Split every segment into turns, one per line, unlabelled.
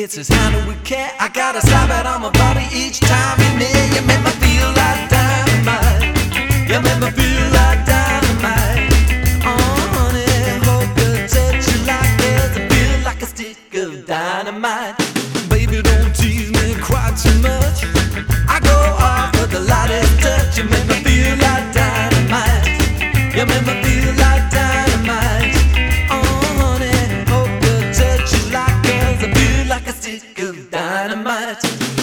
It's his handle with care. I gotta slap it on my body each time you're near. You make me feel like dynamite. You make me feel like dynamite. Oh honey, hope you touch you like this. I feel like a stick of dynamite. Baby, don't tease me quite too much. I go off with the lightest touch. You make me feel like dynamite. You make me feel like dynamite. Oh honey, hope you touch you like this. I feel like a stick of dynamite.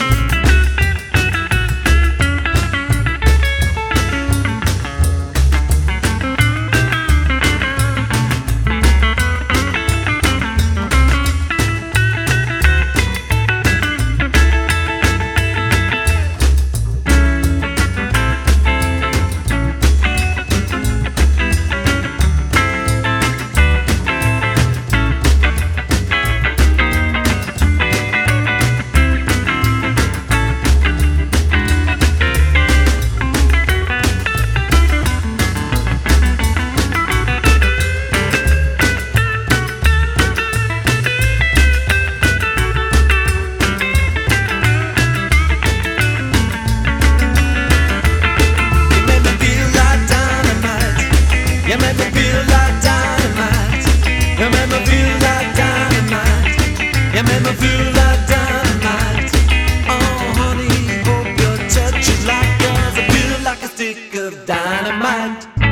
You make me feel like dynamite. You make me feel like dynamite. You make me feel like dynamite. Oh honey, hope your touch is like yours. I feel like a stick of dynamite.